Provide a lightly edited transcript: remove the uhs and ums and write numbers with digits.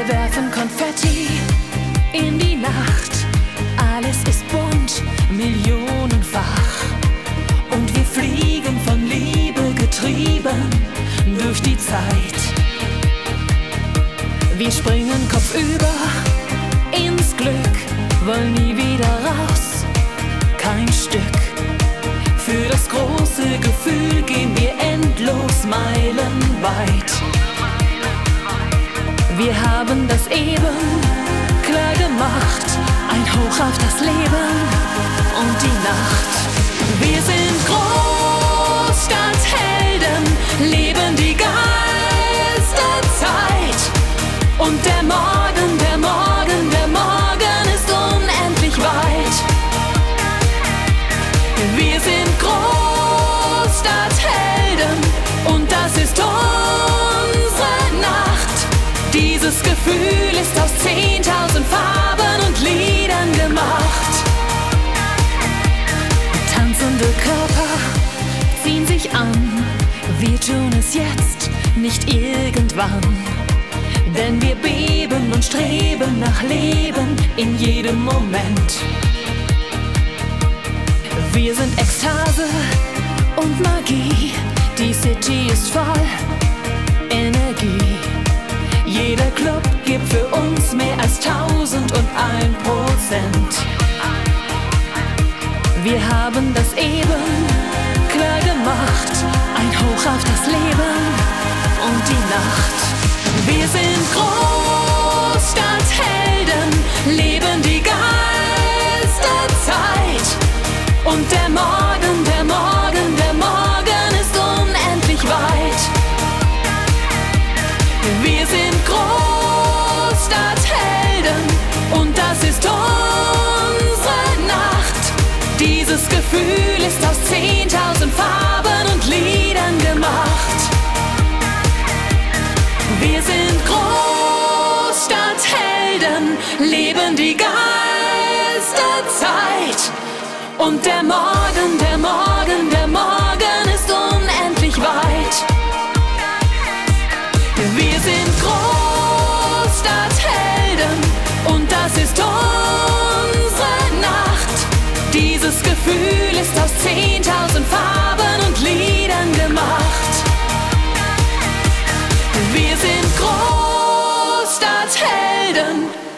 werfen Konfetti in die Nacht. Alles ist bunt, millionenfach. Und wir fliegen von Liebe getrieben durch die Zeit. Wir springen kopfüber ins Glück, wollen nie wieder raus, kein Stück. Für das große Gefühl gehen wir endlos meilenweit. Wir haben das eben klar gemacht, ein Hoch auf das Leben und die Nacht. Wir sind Großstadthelden, leben die Geisterzeit. Und der Morgen, der Morgen, der Morgen ist unendlich weit. Wir sind Großstadthelden und das ist unsere Nacht. Dieses Gefühl ist aus 10.000 Farben und Liedern gemacht. Tanzende Körper ziehen sich an, wir tun es jetzt, nicht irgendwann. Denn wir beben und streben nach Leben in jedem Moment. Wir sind Ekstase und Magie, die City ist voll Energie. Jeder Club gibt für uns mehr als 1001%. Wir haben das eben klar gemacht, ein Hoch auf das Leben und die Nacht. Wir sind Großstadthelden, leben die Geisterzeit. Und der Morgen, der Morgen, der Morgen ist unendlich weit. Wir sind Großstadthelden und das ist unsere Nacht. Dieses Gefühl ist aus 10.000 Farben und Liedern gemacht. Wir sind Großstadthelden, leben die Geisterzeit. Und der Morgen, der Morgen, der Morgen ist unendlich weit. Wir sind Großstadthelden und das ist unsere Nacht. Dieses Gefühl ist aus 10.000 Farben und Liedern gemacht. Wir sind Großstadthelden.